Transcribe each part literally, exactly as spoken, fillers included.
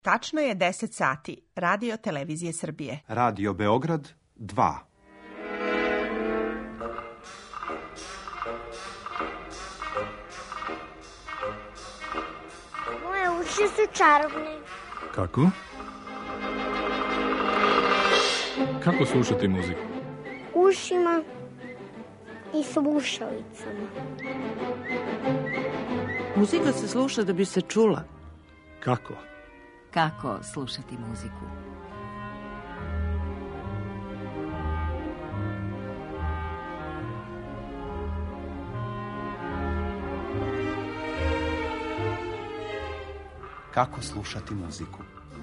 Tačno je deset sati. Radio Televizije Srbije. Radio Beograd dva. Moje uši su čarobne. Kako? Kako slušati muziku? Ušima i slušalicama. Muzika se sluša da bi se čula. Kako? Kako slušati muziku? Kako slušati muziku?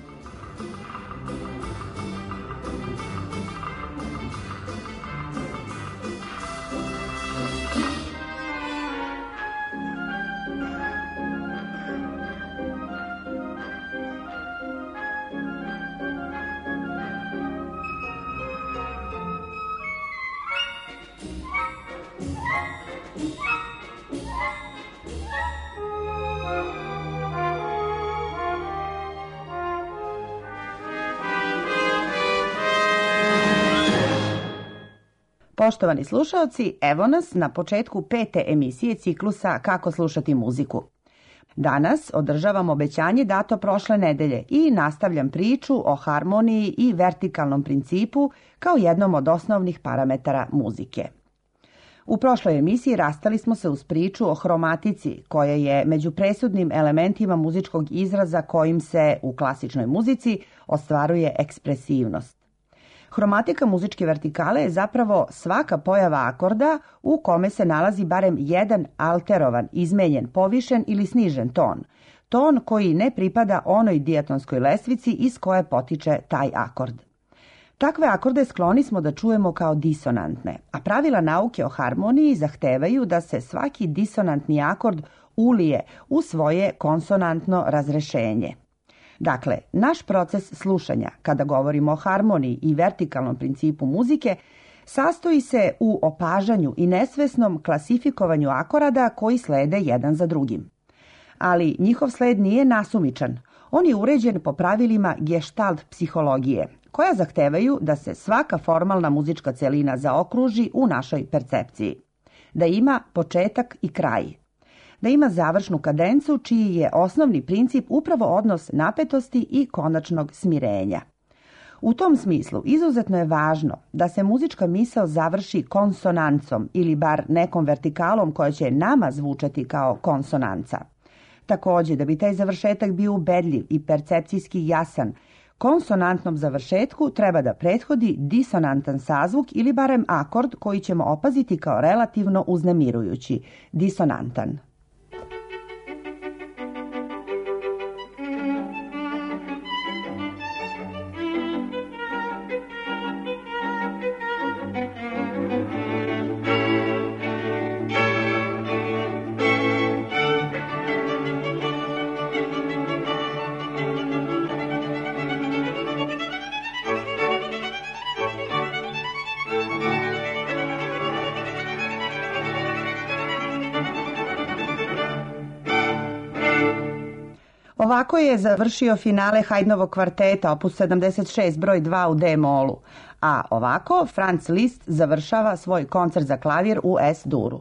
Poštovani slušaoci, evo nas na početku pete emisije ciklusa Kako slušati muziku. Danas održavam obećanje dato prošle nedelje i nastavljam priču o harmoniji i vertikalnom principu kao jednom od osnovnih parametara muzike. U prošloj emisiji rastali smo se uz priču o hromatici, koja je među presudnim elementima muzičkog izraza kojim se u klasičnoj muzici ostvaruje ekspresivnost. Hromatika muzičke vertikale je zapravo svaka pojava akorda u kome se nalazi barem jedan alterovan, izmenjen, povišen ili snižen ton. Ton koji ne pripada onoj dijatonskoj lestvici iz koje potiče taj akord. Takve akorde skloni smo da čujemo kao disonantne, a pravila nauke o harmoniji zahtevaju da se svaki disonantni akord ulije u svoje konsonantno razrešenje. Dakle, naš proces slušanja, kada govorimo o harmoniji i vertikalnom principu muzike, sastoji se u opažanju i nesvesnom klasifikovanju akorada koji slede jedan za drugim. Ali njihov sled nije nasumičan. On je uređen po pravilima gestalt psihologije, koja zahtevaju da se svaka formalna muzička celina zaokruži u našoj percepciji. Da ima početak i kraj. Da ima završnu kadencu čiji je osnovni princip upravo odnos napetosti i konačnog smirenja. U tom smislu izuzetno je važno da se muzička misao završi konsonancom ili bar nekom vertikalom koja će nama zvučati kao konsonanca. Također, da bi taj završetak bio ubedljiv i percepcijski jasan, konsonantnom završetku treba da prethodi disonantan sazvuk ili barem akord koji ćemo opaziti kao relativno uznemirujući, disonantan. Ovako je završio finale Haydnovog kvarteta opus sedamdeset šest broj dva u D-molu, a ovako Franz Liszt završava svoj koncert za klavir u S-duru.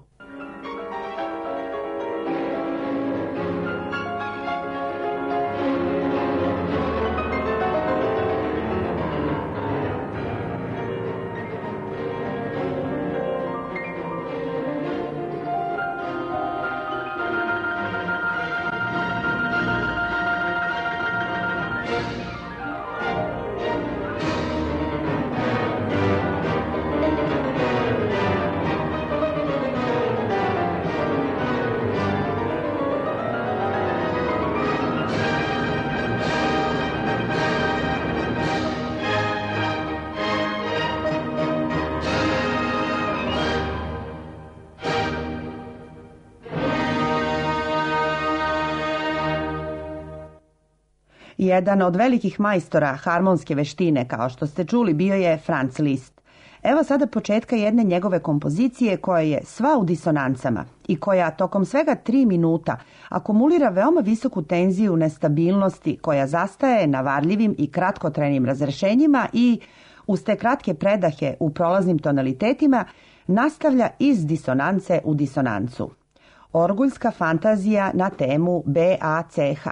Jedan od velikih majstora harmonske veštine, kao što ste čuli, bio je Franz Liszt. Evo sada početka jedne njegove kompozicije koja je sva u disonancama i koja tokom svega tri minuta akumulira veoma visoku tenziju nestabilnosti koja zastaje na varljivim i kratkotrajnim razrešenjima i uz te kratke predahe u prolaznim tonalitetima nastavlja iz disonance u disonancu. Orguljska fantazija na temu B A C H.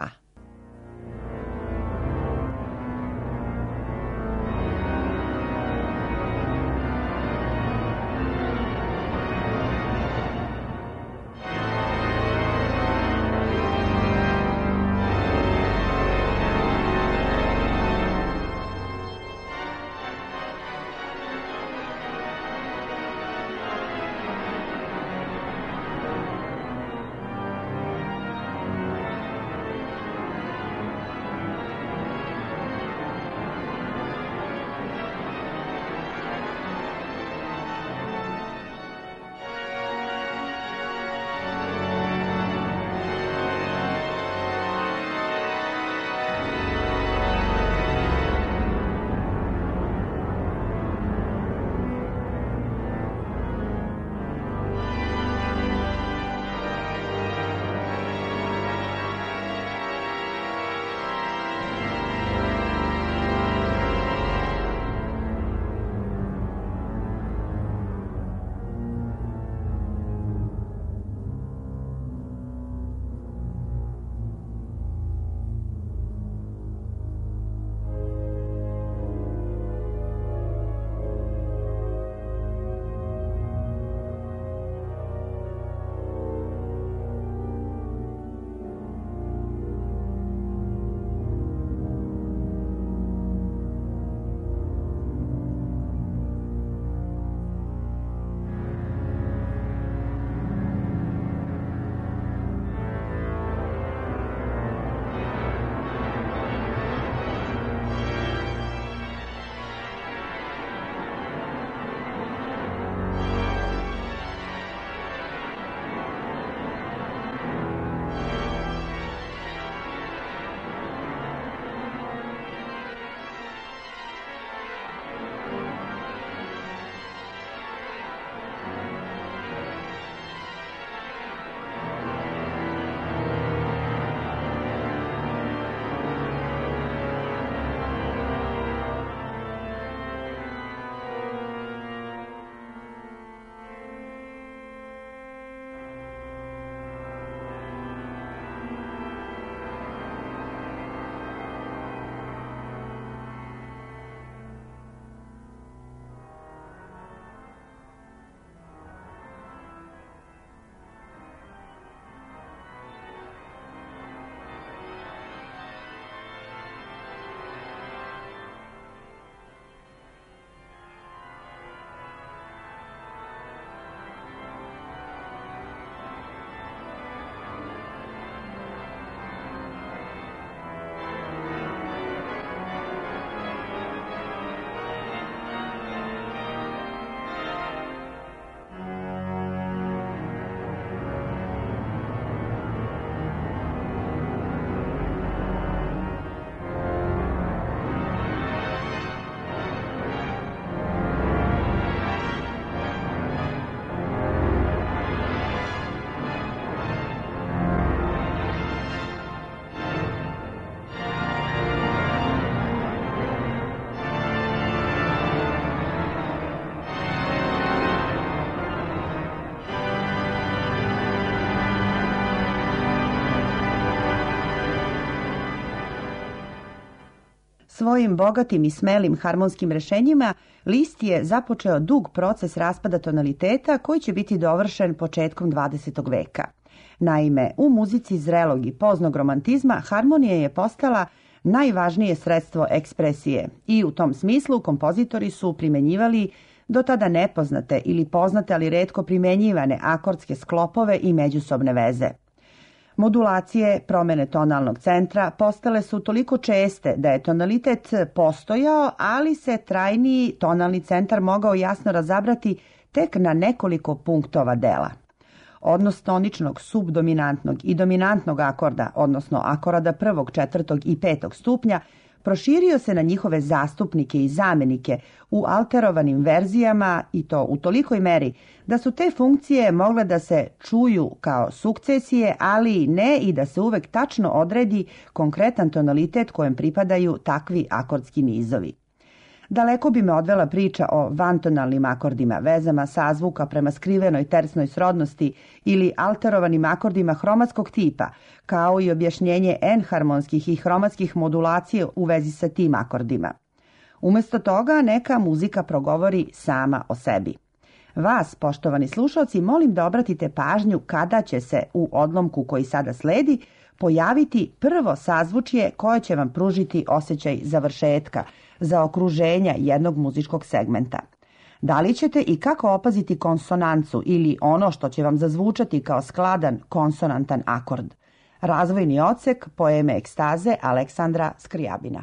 Svojim bogatim i smelim harmonskim rešenjima Liszt je započeo dug proces raspada tonaliteta koji će biti dovršen početkom dvadesetog veka. Naime, u muzici zrelog i poznog romantizma harmonija je postala najvažnije sredstvo ekspresije i u tom smislu kompozitori su primenjivali do tada nepoznate ili poznate ali retko primenjivane akordske sklopove i međusobne veze. Modulacije, promene tonalnog centra postale su toliko česte da je tonalitet postojao, ali se trajniji tonalni centar mogao jasno razabrati tek na nekoliko punktova dela. Odnos toničnog, subdominantnog i dominantnog akorda, odnosno akorda prvog, četvrtog i petog stupnja, proširio se na njihove zastupnike i zamenike u alterovanim verzijama i to u tolikoj meri da su te funkcije mogle da se čuju kao sukcesije, ali ne i da se uvek tačno odredi konkretan tonalitet kojem pripadaju takvi akordski nizovi. Daleko bi me odvela priča o vantonalnim akordima, vezama sazvuka prema skrivenoj tersnoj srodnosti ili alterovanim akordima hromatskog tipa, kao i objašnjenje enharmonskih i hromatskih modulacija u vezi sa tim akordima. Umesto toga neka muzika progovori sama o sebi. Vas, poštovani slušalci, molim da obratite pažnju kada će se u odlomku koji sada sledi pojaviti prvo sazvučje koje će vam pružiti osjećaj završetka, zaokruženja jednog muzičkog segmenta. Da li ćete i kako opaziti konsonancu ili ono što će vam zazvučati kao skladan konsonantan akord? Razvojni odsek poeme Ekstaze Aleksandra Skrijabina.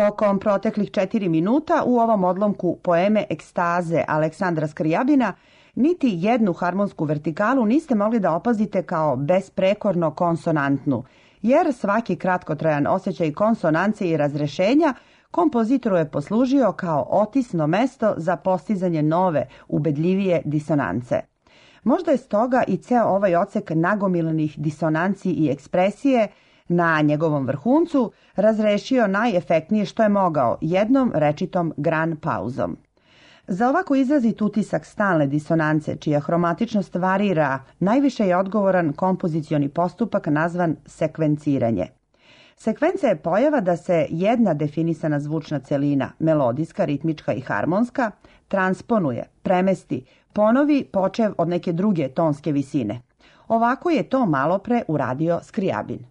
Tokom proteklih četiri minuta u ovom odlomku poeme Ekstaze Aleksandra Skrijabina niti jednu harmonsku vertikalu niste mogli da opazite kao besprekorno konsonantnu, jer svaki kratkotrajan osjećaj konsonancije i razrešenja kompozitoru je poslužio kao otisno mesto za postizanje nove, ubedljivije disonance. Možda je stoga i ceo ovaj odsek nagomilanih disonanci i ekspresije na njegovom vrhuncu razrešio najefektnije što je mogao, jednom rečitom gran pauzom. Za ovako izrazit utisak stalne disonance, čija hromatičnost varira, najviše je odgovoran kompozicioni postupak nazvan sekvenciranje. Sekvenca je pojava da se jedna definisana zvučna celina, melodijska, ritmička i harmonska, transponuje, premesti, ponovi počev od neke druge tonske visine. Ovako je to malopre uradio Skrijabin.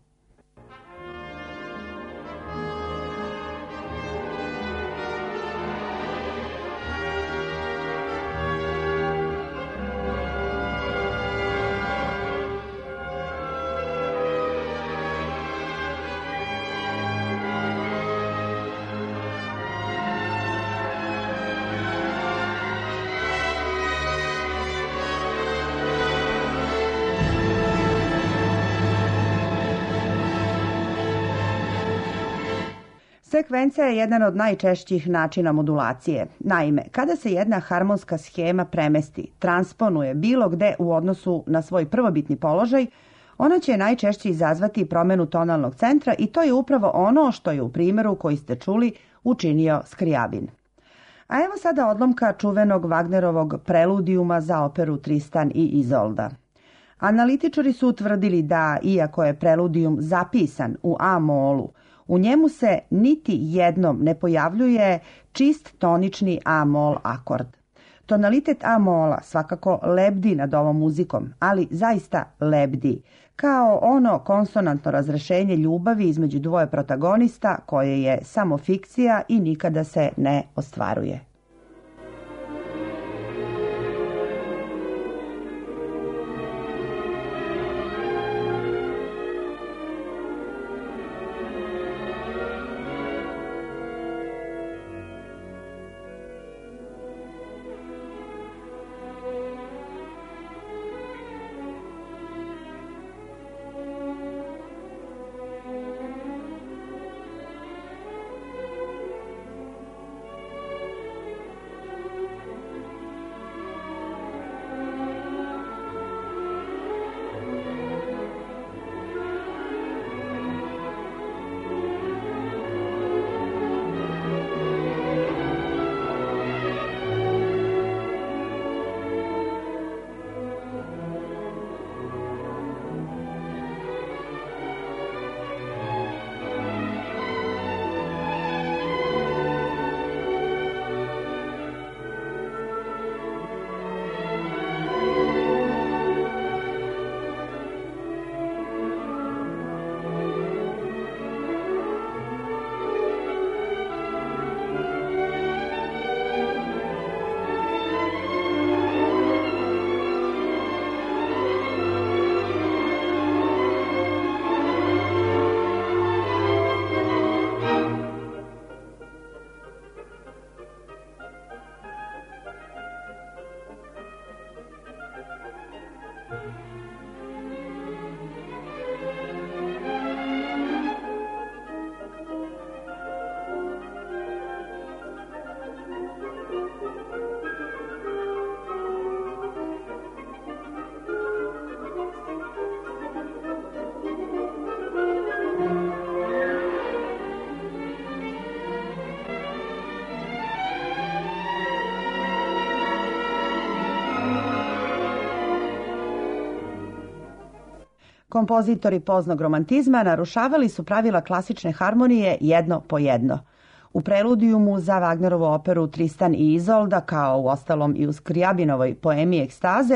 Sekvencija je jedan od najčešćih načina modulacije. Naime, kada se jedna harmonska schema premesti, transponuje bilo gde u odnosu na svoj prvobitni položaj, ona će najčešće izazvati promenu tonalnog centra i to je upravo ono što je u primjeru koji ste čuli učinio Skrijabin. A evo sada odlomka čuvenog Wagnerovog preludijuma za operu Tristan i Izolda. Analitičari su utvrdili da, iako je preludijum zapisan u A-molu, u njemu se niti jednom ne pojavljuje čist tonični A-mol akord. Tonalitet A-mola svakako lebdi nad ovom muzikom, ali zaista lebdi, kao ono konsonantno razrešenje ljubavi između dvoje protagonista koje je samo fikcija i nikada se ne ostvaruje. Kompozitori poznog romantizma narušavali su pravila klasične harmonije jedno po jedno. U preludijumu za Wagnerovu operu Tristan i Izolda, kao u ostalom i u Skrijabinovoj poemi Ekstaze,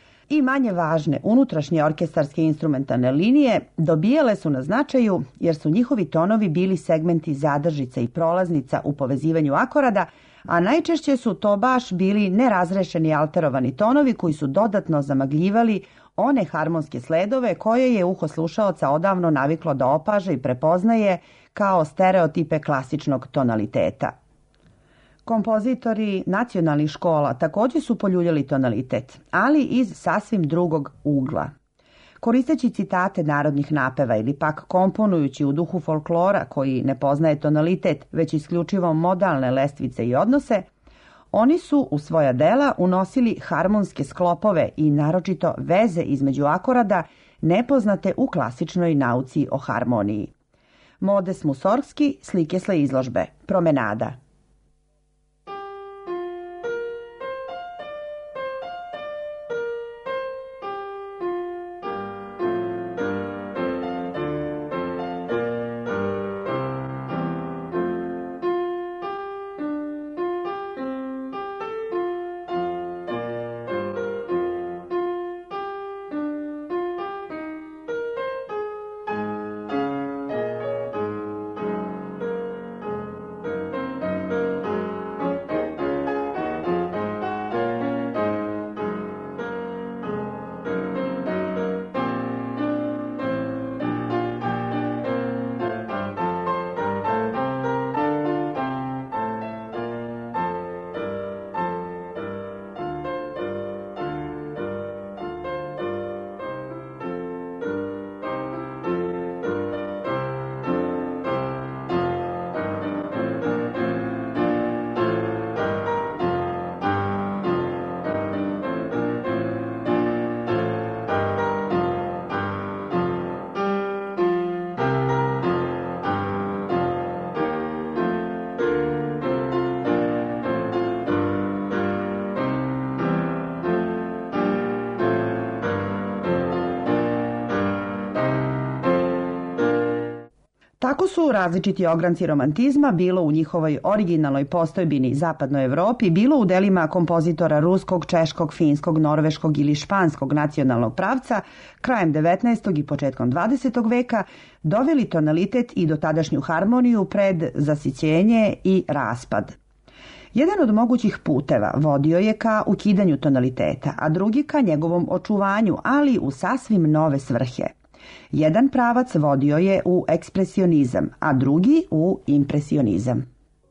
i manje važne unutrašnje orkestarske instrumentalne linije dobijale su na značaju jer su njihovi tonovi bili segmenti zadržica i prolaznica u povezivanju akorada, a najčešće su to baš bili nerazrešeni alterovani tonovi koji su dodatno zamagljivali one harmonske sledove koje je uho slušaoca odavno naviklo da opaže i prepoznaje kao stereotipe klasičnog tonaliteta. Kompozitori nacionalnih škola također su poljuljali tonalitet, ali iz sasvim drugog ugla. Koristeći citate narodnih napeva ili pak komponujući u duhu folklora koji ne poznaje tonalitet, već isključivo modalne lestvice i odnose, oni su u svoja dela unosili harmonske sklopove i naročito veze između akorada nepoznate u klasičnoj nauci o harmoniji. Modes Musorgski, slike sle izložbe, Promenada. Tako su različiti ogranci romantizma, bilo u njihovoj originalnoj postojbini zapadnoj Evropi, bilo u delima kompozitora ruskog, češkog, finskog, norveškog ili španskog nacionalnog pravca, krajem devetnaestog i početkom dvadesetog veka, doveli tonalitet i dotadašnju harmoniju pred zasićenje i raspad. Jedan od mogućih puteva vodio je ka ukidanju tonaliteta, a drugi ka njegovom očuvanju, ali u sasvim nove svrhe. Jedan pravac vodio je u ekspresionizam, a drugi u impresionizam.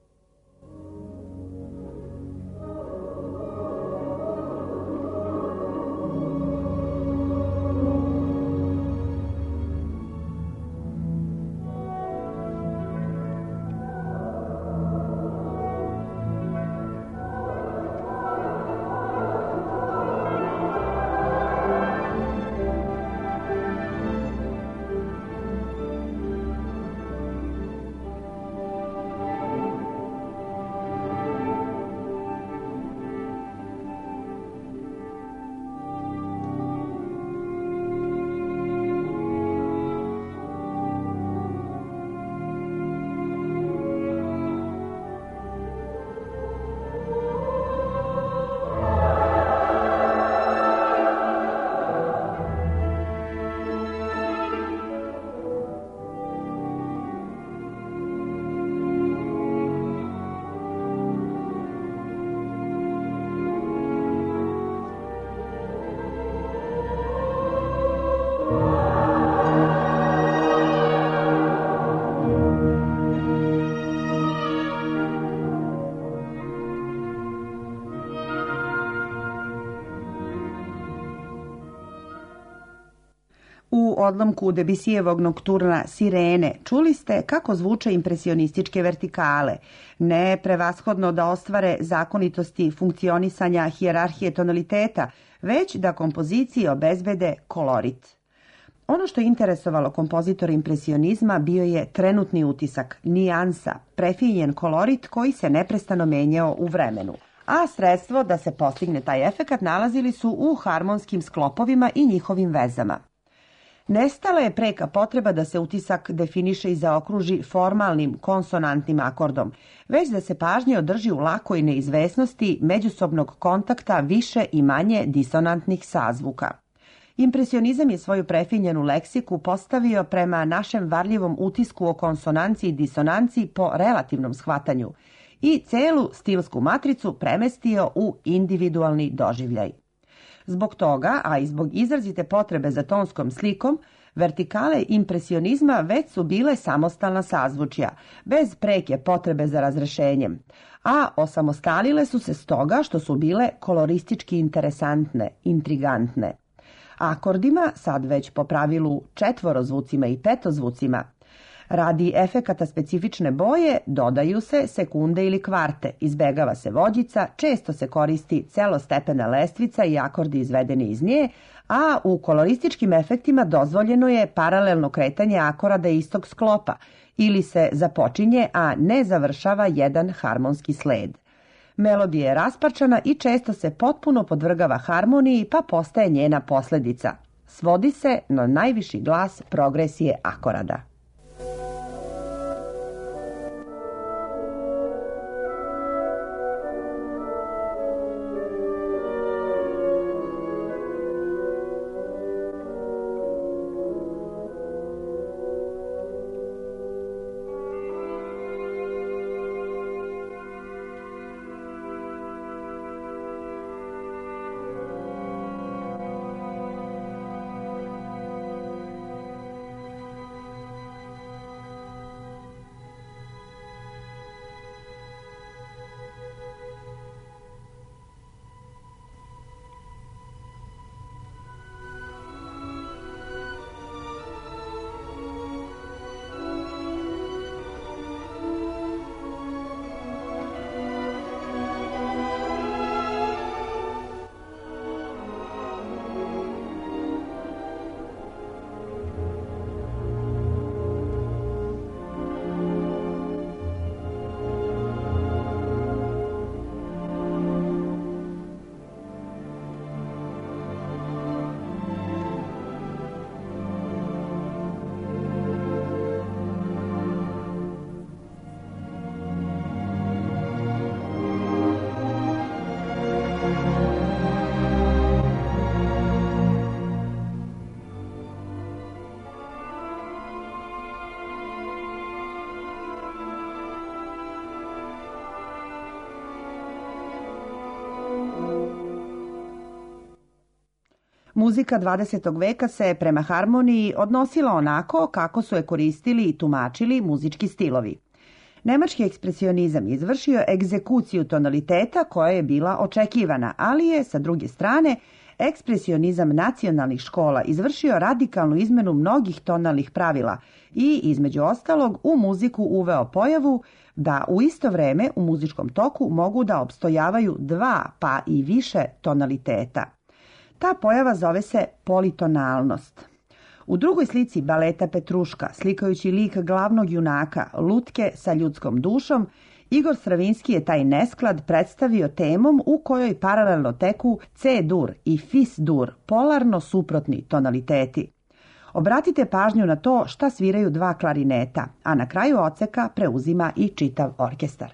U odlomku Debussyjevog nokturna Sirene čuli ste kako zvuče impresionističke vertikale, ne prevashodno da ostvare zakonitosti funkcionisanja hijerarhije tonaliteta, već da kompoziciji obezbede kolorit. Ono što je interesovalo kompozitora impresionizma bio je trenutni utisak, nijansa, prefinjen kolorit koji se neprestano menjao u vremenu. A sredstvo da se postigne taj efekat nalazili su u harmonskim sklopovima i njihovim vezama. Nestala je preka potreba da se utisak definiše i zaokruži formalnim konsonantnim akordom, već da se pažnje održi u lakoj neizvesnosti međusobnog kontakta više i manje disonantnih sazvuka. Impresionizam je svoju prefinjenu leksiku postavio prema našem varljivom utisku o konsonanci i disonanci po relativnom shvatanju i celu stilsku matricu premestio u individualni doživljaj. Zbog toga, a i zbog izrazite potrebe za tonskom slikom, Vertikale impresionizma već su bile samostalna sazvučja, bez preke potrebe za razrešenjem, a osamostalile su se stoga što su bile koloristički interesantne, intrigantne. Akordima, sad već po pravilu četvorozvucima i petozvucima, radi efekata specifične boje dodaju se sekunde ili kvarte, izbegava se vođica, često se koristi celostepena lestvica i akordi izvedeni iz nje, a u kolorističkim efektima dozvoljeno je paralelno kretanje akorada istog sklopa ili se započinje, a ne završava jedan harmonski sled. Melodija je rasparčana i često se potpuno podvrgava harmoniji pa postaje njena posljedica. Svodi se na najviši glas progresije akorada. Muzika dvadesetog veka se prema harmoniji odnosila onako kako su je koristili i tumačili muzički stilovi. Nemački ekspresionizam izvršio egzekuciju tonaliteta koja je bila očekivana, ali je, sa druge strane, ekspresionizam nacionalnih škola izvršio radikalnu izmenu mnogih tonalnih pravila i, između ostalog, u muziku uveo pojavu da u isto vreme u muzičkom toku mogu da opstojavaju dva pa i više tonaliteta. Ta pojava zove se politonalnost. U drugoj slici baleta Petruška, slikajući lik glavnog junaka, lutke sa ljudskom dušom, Igor Stravinski je taj nesklad predstavio temom u kojoj paralelno teku C-dur i Fis-dur, polarno suprotni tonaliteti. Obratite pažnju na to šta sviraju dva klarineta, a na kraju odseka preuzima i čitav orkestar.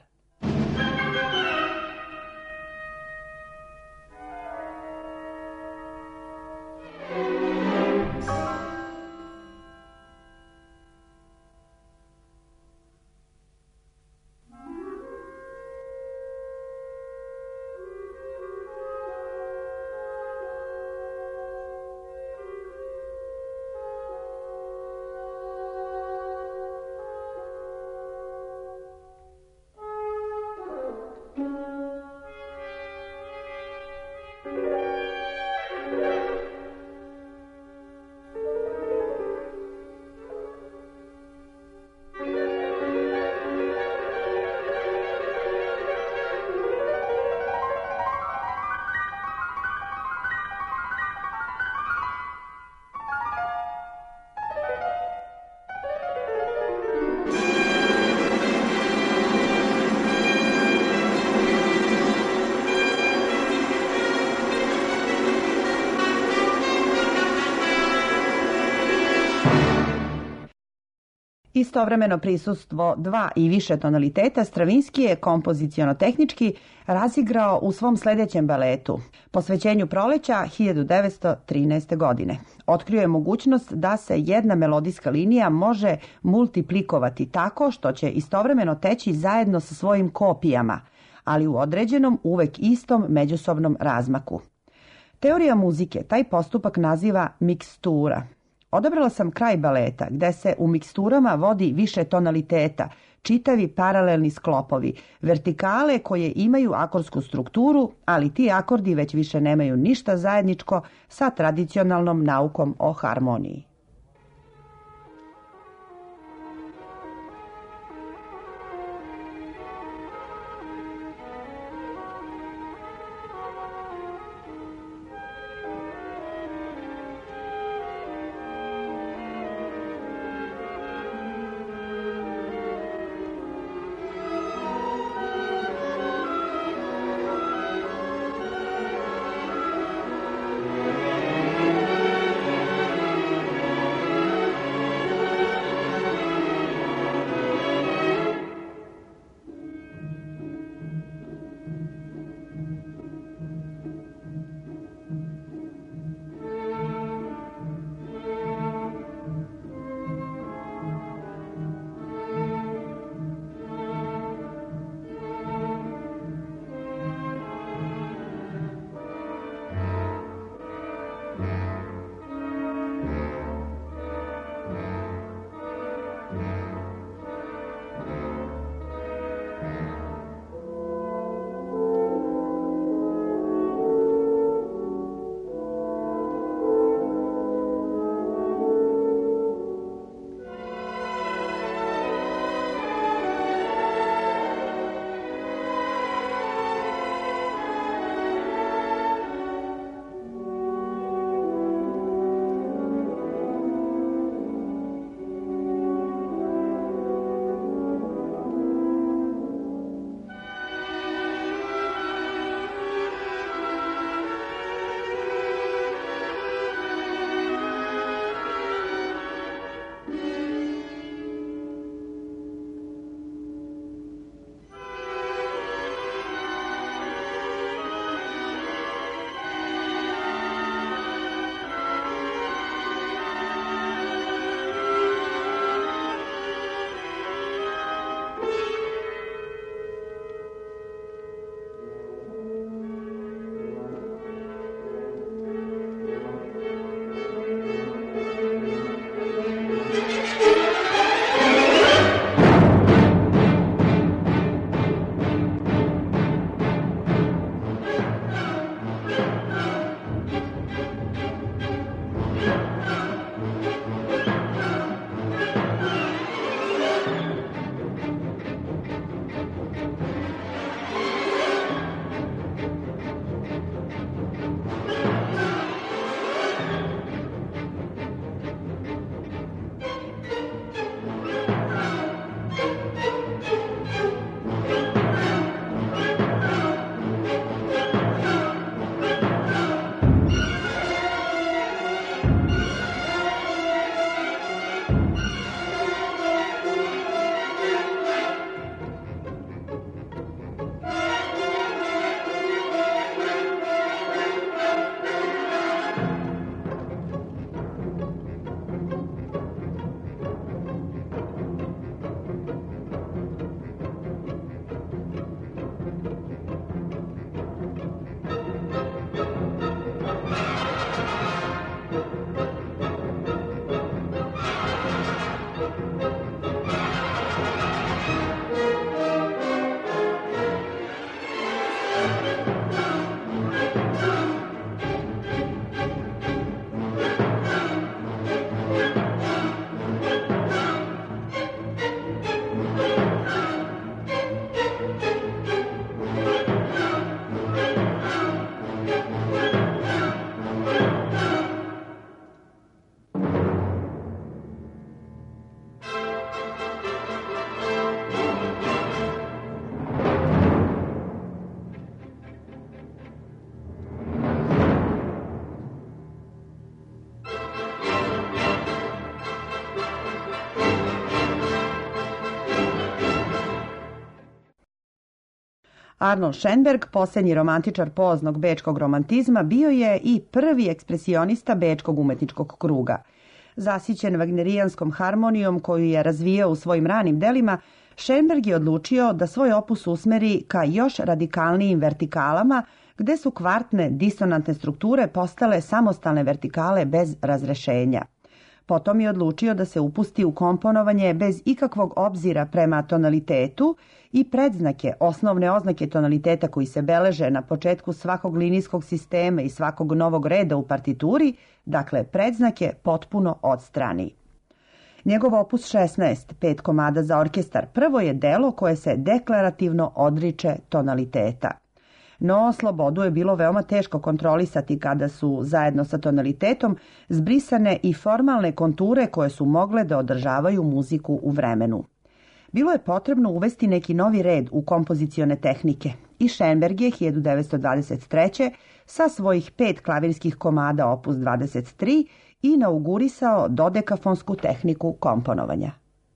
Istovremeno prisustvo dva i više tonaliteta Stravinski je kompoziciono-tehnički razigrao u svom sljedećem baletu, posvećenju proleća hiljadu devetsto trinaeste. godine. Otkrio je mogućnost da se jedna melodijska linija može multiplikovati tako što će istovremeno teći zajedno sa svojim kopijama, ali u određenom uvek istom međusobnom razmaku. Teorija muzike taj postupak naziva mikstura. Odabrala sam kraj baleta, gde se u miksturama vodi više tonaliteta, čitavi paralelni sklopovi, vertikale koje imaju akordsku strukturu, ali ti akordi već više nemaju ništa zajedničko sa tradicionalnom naukom o harmoniji. Arnold Schoenberg, posljednji romantičar poznog bečkog romantizma, bio je i prvi ekspresionista bečkog umetničkog kruga. Zasićen wagnerijanskom harmonijom koju je razvijao u svojim ranim delima, Schoenberg je odlučio da svoj opus usmeri ka još radikalnijim vertikalama, gde su kvartne disonantne strukture postale samostalne vertikale bez razrešenja. Potom je odlučio da se upusti u komponovanje bez ikakvog obzira prema tonalitetu i predznake, osnovne oznake tonaliteta koji se beleže na početku svakog linijskog sistema i svakog novog reda u partituri, dakle predznake potpuno odstrani. Njegov opus šesnaest, pet komada za orkestar, prvo je delo koje se deklarativno odriče tonaliteta. No, slobodu je bilo veoma teško kontrolisati kada su, zajedno sa tonalitetom, zbrisane i formalne konture koje su mogle da održavaju muziku u vremenu. Bilo je potrebno uvesti neki novi red u kompozicione tehnike i Schoenberg je hiljadu devetsto dvadeset treće sa svojih pet klavirskih komada opus dvadeset tri inaugurisao dodekafonsku tehniku komponovanja.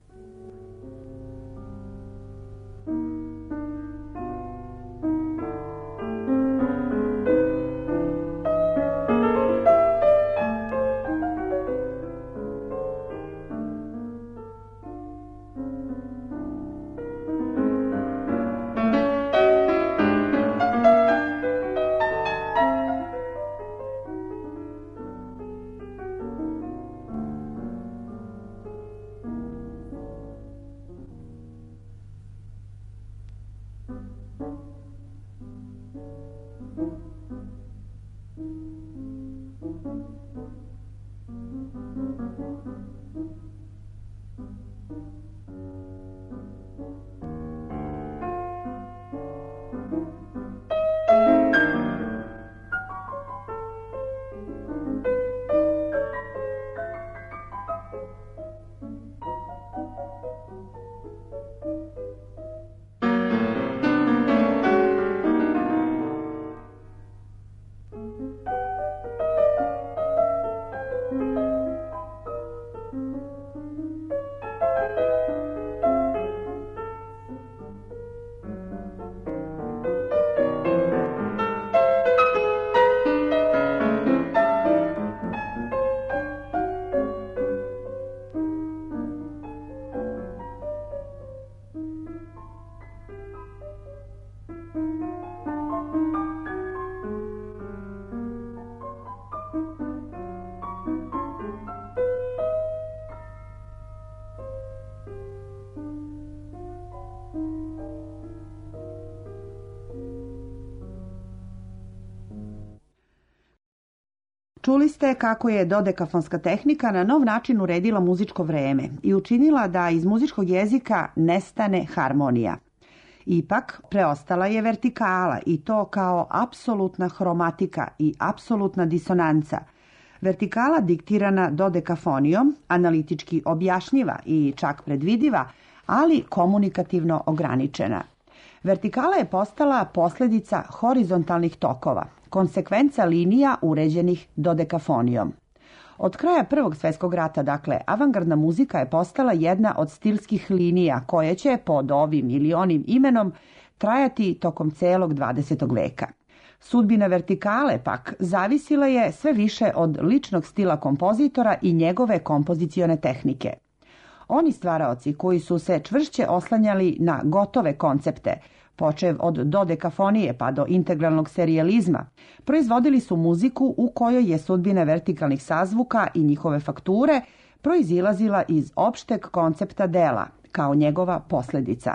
Čuli ste kako je dodekafonska tehnika na nov način uredila muzičko vreme i učinila da iz muzičkog jezika nestane harmonija. Ipak, preostala je vertikala i to kao apsolutna hromatika i apsolutna disonanca. Vertikala diktirana dodekafonijom, analitički objašnjiva i čak predvidiva, ali komunikativno ograničena. Vertikala je postala posljedica horizontalnih tokova, konsekvenca linija uređenih dodekafonijom. Od kraja Prvog svjetskog rata, dakle, avangardna muzika je postala jedna od stilskih linija koje će pod ovim ili onim imenom trajati tokom celog dvadesetog veka. Sudbina vertikale, pak, zavisila je sve više od ličnog stila kompozitora i njegove kompozicione tehnike. Oni stvaraoci koji su se čvršće oslanjali na gotove koncepte, počev od dodekafonije pa do integralnog serijalizma, proizvodili su muziku u kojoj je sudbina vertikalnih sazvuka i njihove fakture proizilazila iz opšteg koncepta dela, kao njegova posljedica.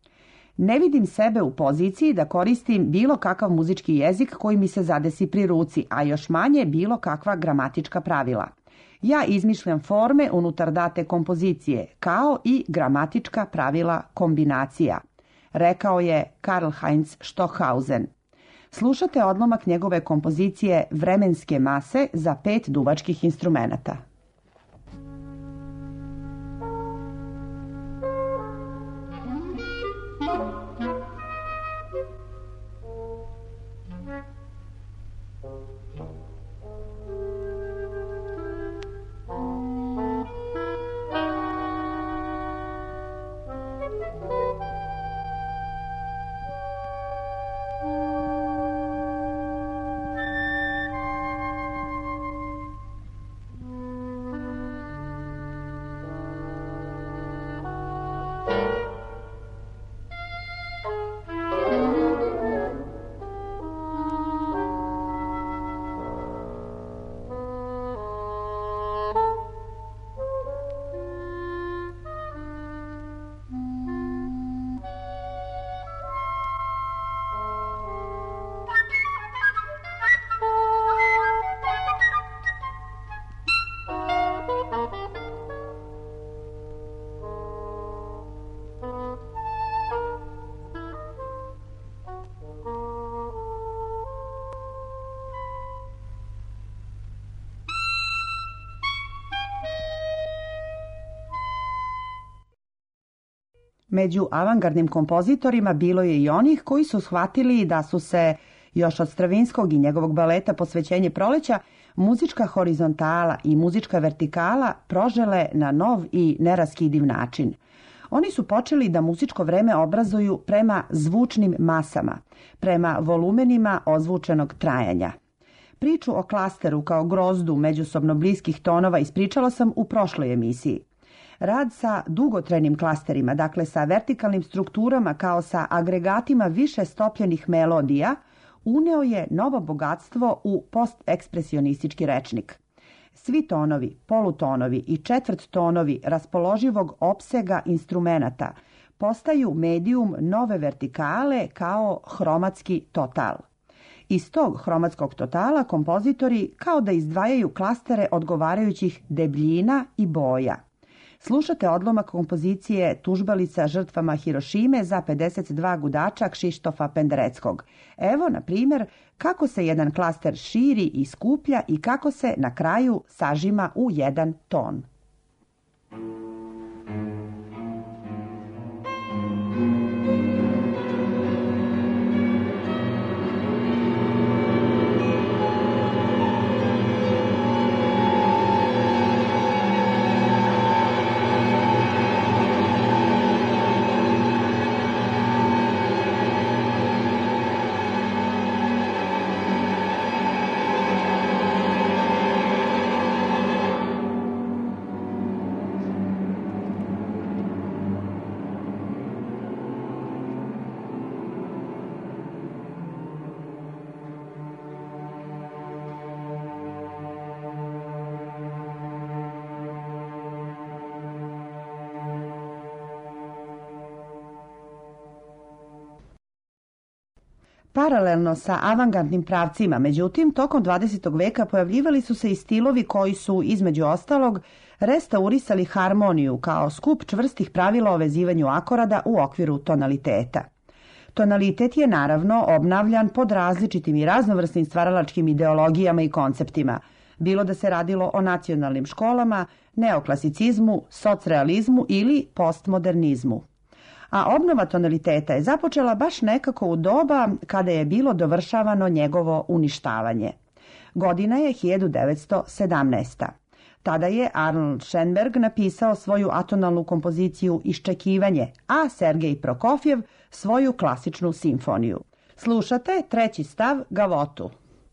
Ne vidim sebe u poziciji da koristim bilo kakav muzički jezik koji mi se zadesi pri ruci, a još manje bilo kakva gramatička pravila. Ja izmišljam forme unutar date kompozicije, kao i gramatička pravila kombinacija, rekao je Karl Heinz Stockhausen. Slušate odlomak njegove kompozicije Vremenske mase za pet duvačkih instrumenata. Među avangardnim kompozitorima bilo je i onih koji su shvatili da su se, još od Stravinskog i njegovog baleta Posvećenje proleća, muzička horizontala i muzička vertikala prožele na nov i neraskidiv način. Oni su počeli da muzičko vreme obrazuju prema zvučnim masama, prema volumenima ozvučenog trajanja. Priču o klasteru kao grozdu međusobno bliskih tonova ispričala sam u prošloj emisiji. Rad sa dugotrajnim klasterima, dakle sa vertikalnim strukturama kao sa agregatima više stopljenih melodija, uneo je novo bogatstvo u postekspresionistički rečnik. Svi tonovi, polutonovi i četvrt tonovi raspoloživog opsega instrumenata postaju medijum nove vertikale kao hromatski total. Iz tog hromatskog totala kompozitori kao da izdvajaju klastere odgovarajućih debljina i boja. Slušate odlomak kompozicije Tužbalica žrtvama Hirošime za pedeset dva gudača Kšištofa Pendereckog. Evo, na primjer, kako se jedan klaster širi i skuplja i kako se na kraju sažima u jedan ton. Paralelno sa avangardnim pravcima, međutim, tokom dvadesetog veka pojavljivali su se i stilovi koji su, između ostalog, restaurisali harmoniju kao skup čvrstih pravila o vezivanju akorada u okviru tonaliteta. Tonalitet je naravno obnavljan pod različitim i raznovrsnim stvaralačkim ideologijama i konceptima, bilo da se radilo o nacionalnim školama, neoklasicizmu, socrealizmu ili postmodernizmu. A obnova tonaliteta je započela baš nekako u doba kada je bilo dovršavano njegovo uništavanje. Godina je hiljadu devetsto sedamnaesta. Tada je Arnold Schoenberg napisao svoju atonalnu kompoziciju Iščekivanje, a Sergej Prokofjev svoju klasičnu simfoniju. Slušate treći stav Gavotu.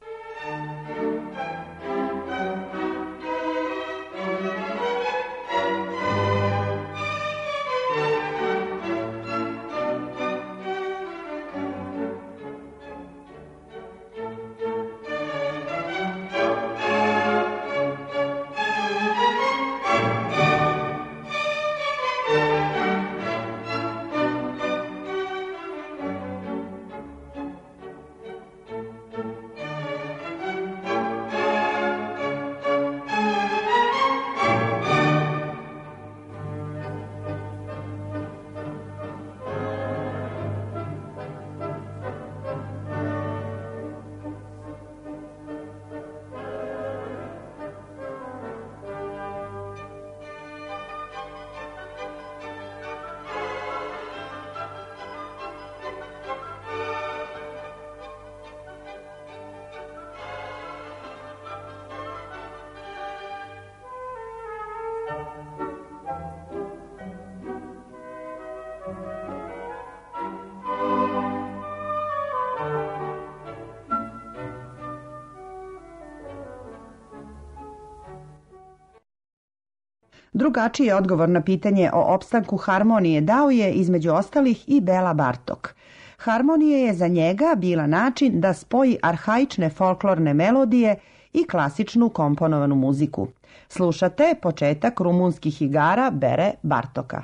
Drugačiji odgovor na pitanje o opstanku harmonije dao je, između ostalih, i Bela Bartok. Harmonija je za njega bila način da spoji arhaične folklorne melodije i klasičnu komponovanu muziku. Slušate početak rumunskih igara Bere Bartoka.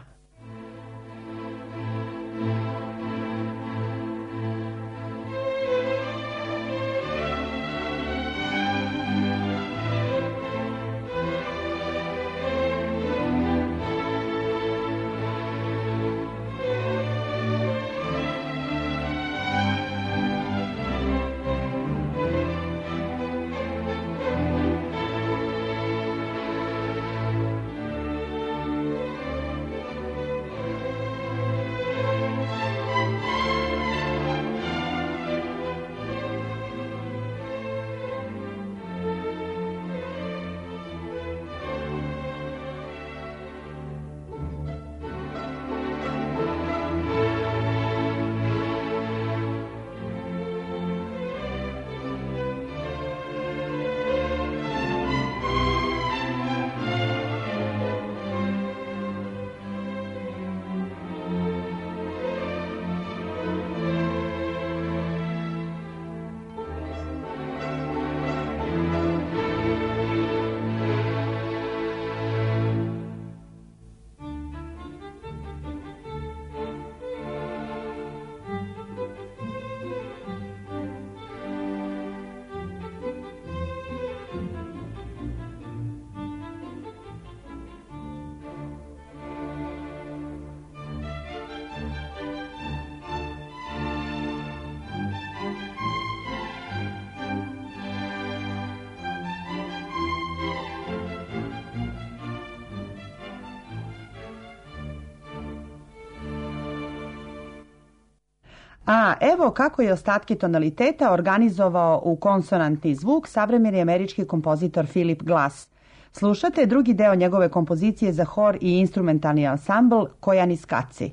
A evo kako je ostatke tonaliteta organizovao u konsonantni zvuk savremeni američki kompozitor Philip Glass. Slušate drugi deo njegove kompozicije za hor i instrumentalni ansambl Kojani skaci.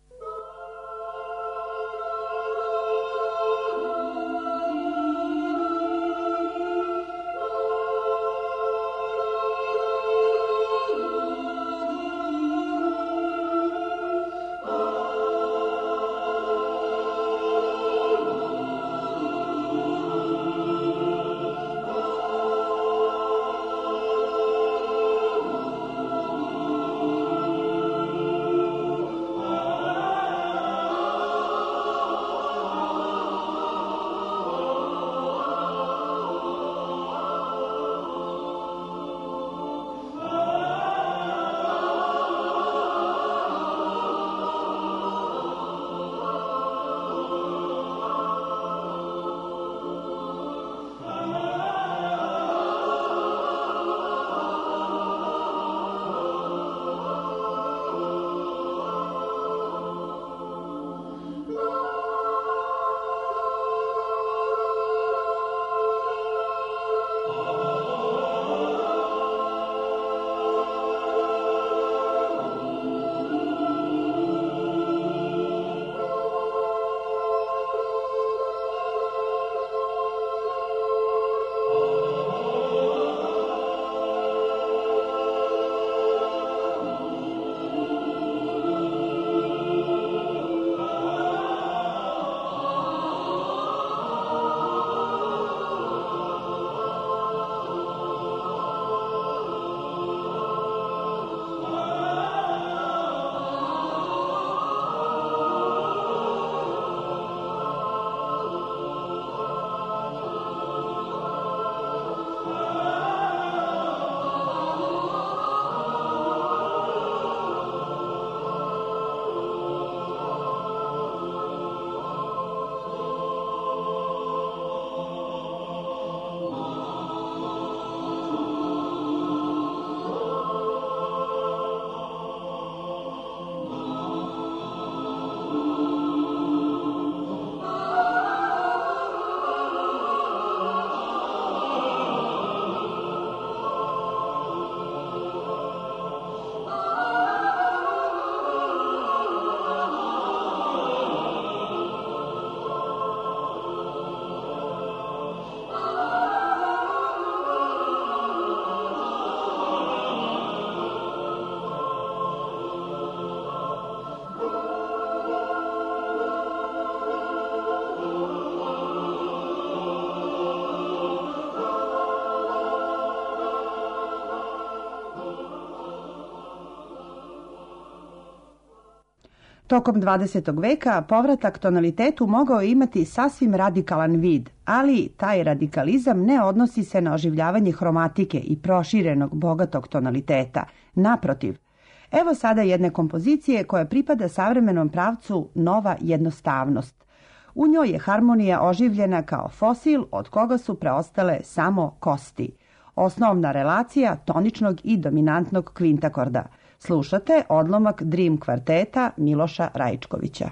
Tokom dvadesetog veka povratak tonalitetu mogao je imati sasvim radikalan vid, ali taj radikalizam ne odnosi se na oživljavanje hromatike i proširenog bogatog tonaliteta. Naprotiv, evo sada jedne kompozicije koja pripada savremenom pravcu nova jednostavnost. U njoj je harmonija oživljena kao fosil od koga su preostale samo kosti. Osnovna relacija toničnog i dominantnog kvintakorda. Slušate odlomak Dream kvarteta Miloša Rajčkovića.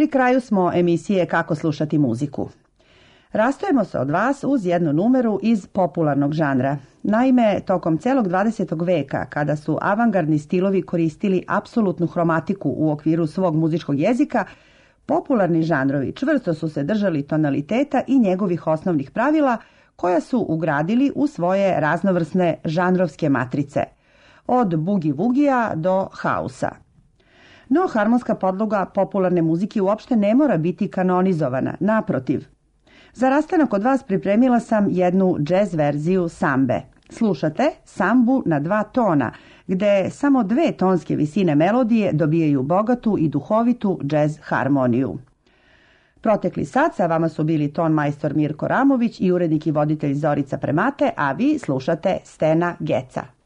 Pri kraju smo emisije Kako slušati muziku. Rastojemo se od vas uz jednu numeru iz popularnog žanra. Naime, tokom celog dvadesetog veka, kada su avangardni stilovi koristili apsolutnu hromatiku u okviru svog muzičkog jezika, popularni žanrovi čvrsto su se držali tonaliteta i njegovih osnovnih pravila koja su ugradili u svoje raznovrsne žanrovske matrice, od boogie-woogija do hausa. No, harmonska podloga popularne muzike uopšte ne mora biti kanonizovana, naprotiv. Za rastanak od vas pripremila sam jednu džez verziju sambe. Slušate sambu na dva tona, gde samo dve tonske visine melodije dobijaju bogatu i duhovitu džez harmoniju. Protekli sat sa vama su bili ton majstor Mirko Ramović i urednik i voditelj Zorica Premate, a vi slušate Stena Geca.